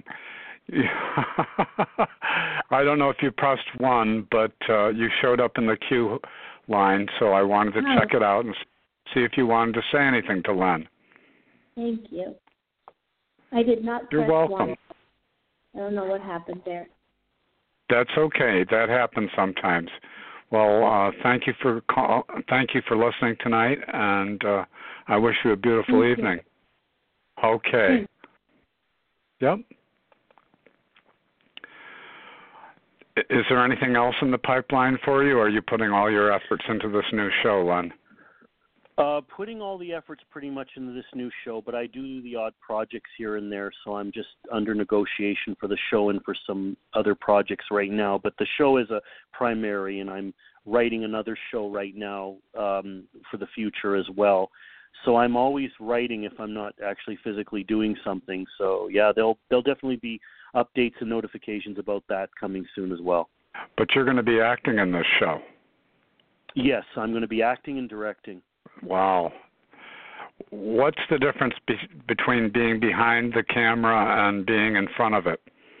I don't know if you pressed one, but uh, you showed up in the queue line, so I wanted to Hi. check it out and see if you wanted to say anything to Len. Thank you. I did not You're press welcome. one. I don't know what happened there. That's okay. That happens sometimes. Well, uh, thank you for call, thank you for listening tonight, and uh, I wish you a beautiful Thank evening. You. Okay. Thanks. Yep. Is there anything else in the pipeline for you, or are you putting all your efforts into this new show, Len? Uh, putting all the efforts pretty much into this new show, but I do the odd projects here and there, so I'm just under negotiation for the show and for some other projects right now. But the show is a primary, and I'm writing another show right now um, for the future as well. So I'm always writing if I'm not actually physically doing something. So yeah, there'll there'll definitely be updates and notifications about that coming soon as well. But you're going to be acting in this show. Yes, I'm going to be acting and directing. Wow. What's the difference be- between being behind the camera and being in front of it?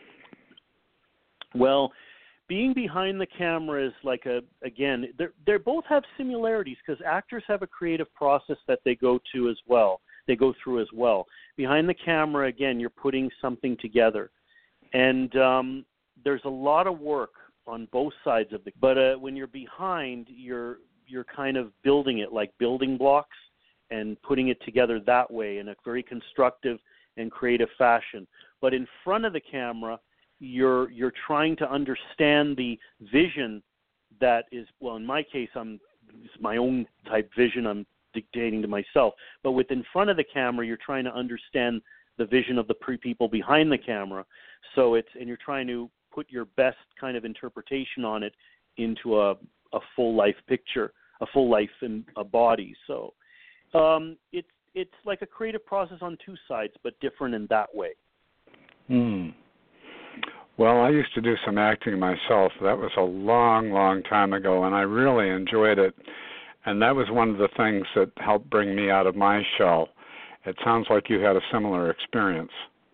Well, being behind the camera is like a, again, they they both have similarities because actors have a creative process that they go to as well. They go through as well. Behind the camera, again, you're putting something together. And um, there's a lot of work on both sides of the, but uh, when you're behind, you're you're kind of building it like building blocks and putting it together that way in a very constructive and creative fashion. But in front of the camera, you're you're trying to understand the vision that is, well, in my case, I'm it's my own type vision I'm dictating to myself. But with in front of the camera, you're trying to understand the vision of the pre people behind the camera. So it's, and you're trying to put your best kind of interpretation on it into a, a full life picture, a full life in a body. So um, it's it's like a creative process on two sides, but different in that way. Hmm. Well, I used to do some acting myself. That was a long, long time ago, and I really enjoyed it. And that was one of the things that helped bring me out of my shell. It sounds like you had a similar experience.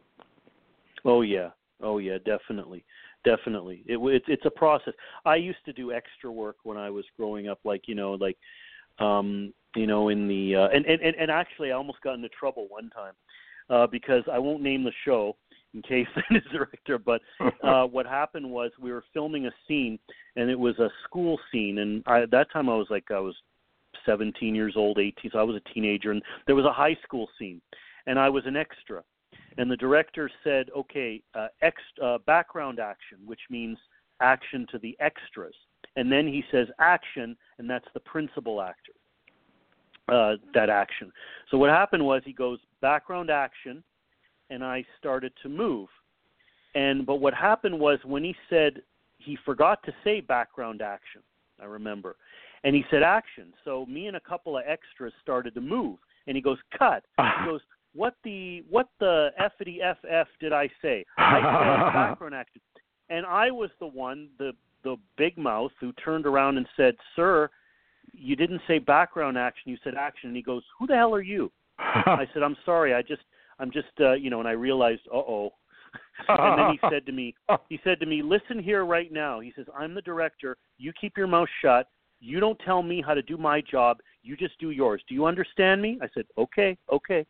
Oh, yeah. Oh, yeah, definitely. Definitely. It, it, it's a process. I used to do extra work when I was growing up, like, you know, like, um, you know, in the, uh, and, and, and actually I almost got into trouble one time uh, because I won't name the show in case I'm the director, but uh, what happened was we were filming a scene, and it was a school scene, and I, at that time I was like, I was seventeen years old, eighteen, so I was a teenager, and there was a high school scene, and I was an extra. And the director said, okay, uh, ex, uh, background action, which means action to the extras. And then he says action, and that's the principal actor, uh, that action. So what happened was he goes, background action, and I started to move. And but what happened was when he said, he forgot to say background action, I remember. And he said action. So me and a couple of extras started to move. And he goes, cut. He goes, What the what the effity F F did I say? I said background action. And I was the one, the the big mouth, who turned around and said, sir, you didn't say background action, you said action. And he goes, who the hell are you? I said, I'm sorry, I just I'm just uh, you know, and I realized, uh-oh. And then he said to me, he said to me, listen here right now. He says, I'm the director. You keep your mouth shut. You don't tell me how to do my job. You just do yours. Do you understand me? I said, okay, okay.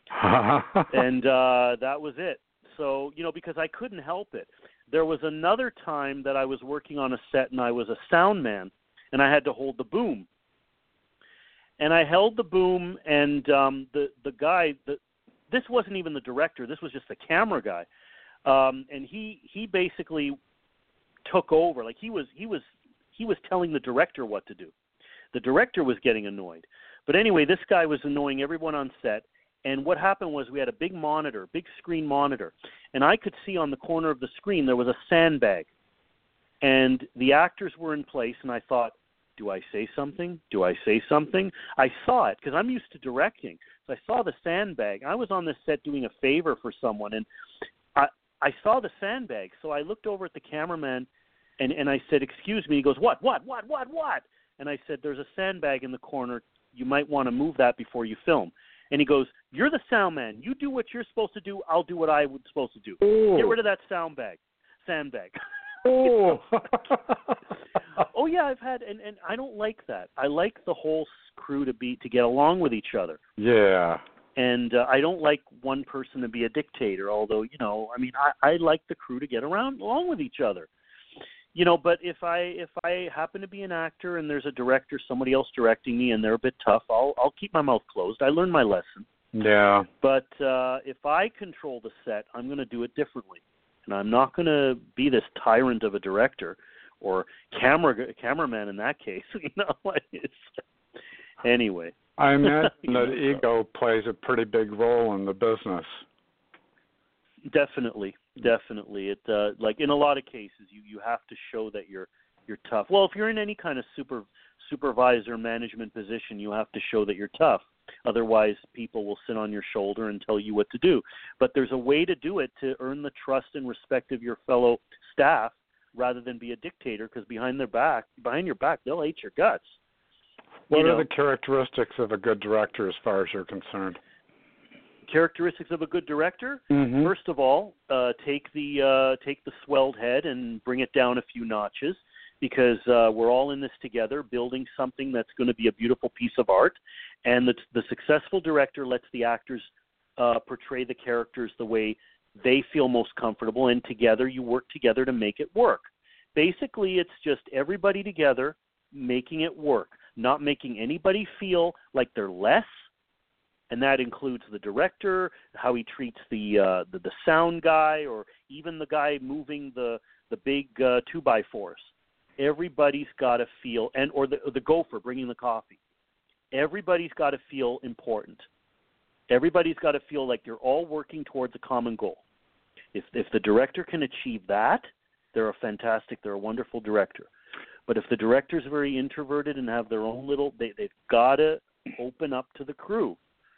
And uh, that was it. So, you know, because I couldn't help it. There was another time that I was working on a set and I was a sound man and I had to hold the boom. And I held the boom and um, the, the guy, the, this wasn't even the director. This was just the camera guy. Um, and he, he basically took over. Like he was, he was, he was telling the director what to do. The director was getting annoyed. But anyway, this guy was annoying everyone on set. And what happened was we had a big monitor, big screen monitor, and I could see on the corner of the screen there was a sandbag. And the actors were in place, and I thought, do I say something? Do I say something? I saw it because I'm used to directing. So I saw the sandbag. I was on this set doing a favor for someone, and I, I saw the sandbag. So I looked over at the cameraman, and, and I said, excuse me. He goes, what, what, what, what, what? And I said, there's a sandbag in the corner. You might want to move that before you film. And he goes, you're the sound man. You do what you're supposed to do. I'll do what I was supposed to do. Ooh. Get rid of that sound bag, sandbag. Oh. Oh yeah, I've had, and, and I don't like that. I like the whole crew to be to get along with each other. Yeah. And uh, I don't like one person to be a dictator. Although you know, I mean, I, I like the crew to get around along with each other. You know, but if I if I happen to be an actor and there's a director, somebody else directing me, and they're a bit tough, I'll I'll keep my mouth closed. I learned my lesson. Yeah. But uh, if I control the set, I'm going to do it differently, and I'm not going to be this tyrant of a director or camera cameraman in that case. You know, it's, anyway. I imagine that know, ego plays a pretty big role in the business. Definitely, definitely. It uh, like in a lot of cases, you, you have to show that you're you're tough. Well, if you're in any kind of super supervisor management position, you have to show that you're tough. Otherwise, people will sit on your shoulder and tell you what to do. But there's a way to do it to earn the trust and respect of your fellow staff, rather than be a dictator. Because behind their back, behind your back, they'll hate your guts. What you are know, the characteristics of a good director, as far as you're concerned? Characteristics of a good director? Mm-hmm. First of all, uh, take the uh, take the swelled head and bring it down a few notches, because uh, we're all in this together, building something that's going to be a beautiful piece of art. And the, the successful director lets the actors uh, portray the characters the way they feel most comfortable, and together you work together to make it work. Basically, it's just everybody together making it work, not making anybody feel like they're less. And that includes the director, how he treats the uh, the, the sound guy, or even the guy moving the the big uh, two by fours. Everybody's got to feel, and or the or the gopher bringing the coffee. Everybody's got to feel important. Everybody's got to feel like you're all working towards a common goal. If if the director can achieve that, they're a fantastic, they're a wonderful director. But if the director's very introverted and have their own little, they they've got to open up to the crew.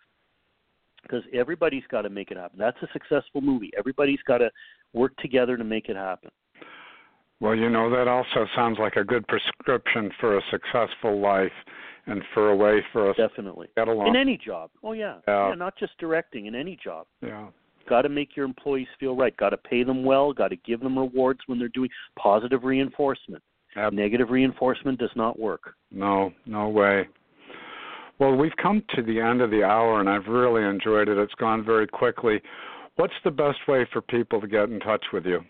Because everybody's got to make it happen. That's a successful movie. Everybody's got to work together to make it happen. Well, you know, that also sounds like a good prescription for a successful life and for a way for us Definitely. to get along. In any job. Oh, yeah. Yeah. yeah. Not just directing, in any job. Yeah. Got to make your employees feel right. Got to pay them well. Got to give them rewards when they're doing positive reinforcement. Yep. Negative reinforcement does not work. No, no way. Well, we've come to the end of the hour, and I've really enjoyed it. It's gone very quickly. What's the best way for people to get in touch with you?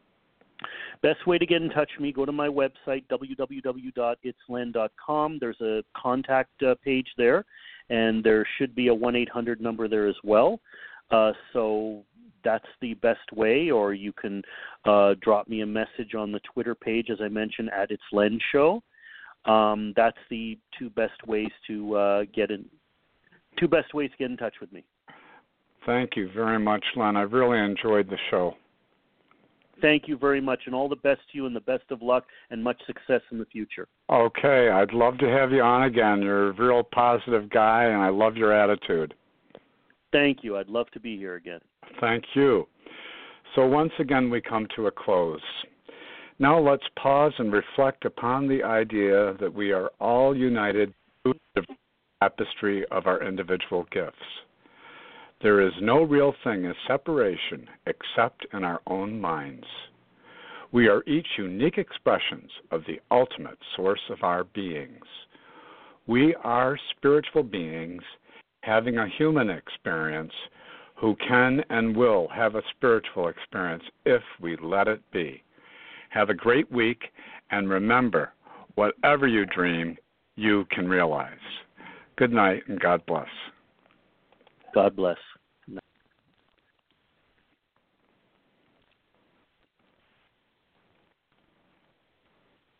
Best way to get in touch with me, go to my website, w w w dot its len dot com. There's a contact uh, page there, and there should be a one eight hundred number there as well. Uh, so that's the best way, or you can uh, drop me a message on the Twitter page, as I mentioned, at It's Len Show. Um, that's the two best ways to uh, get in. Two best ways to get in touch with me. Thank you very much, Len. I've really enjoyed the show. Thank you very much, and all the best to you, and the best of luck, and much success in the future. Okay, I'd love to have you on again. You're a real positive guy, and I love your attitude. Thank you. I'd love to be here again. Thank you. So once again, we come to a close. Now let's pause and reflect upon the idea that we are all united through the tapestry of our individual gifts. There is no real thing as separation except in our own minds. We are each unique expressions of the ultimate source of our beings. We are spiritual beings having a human experience who can and will have a spiritual experience if we let it be. Have a great week, and remember, whatever you dream, you can realize. Good night, and God bless. God bless.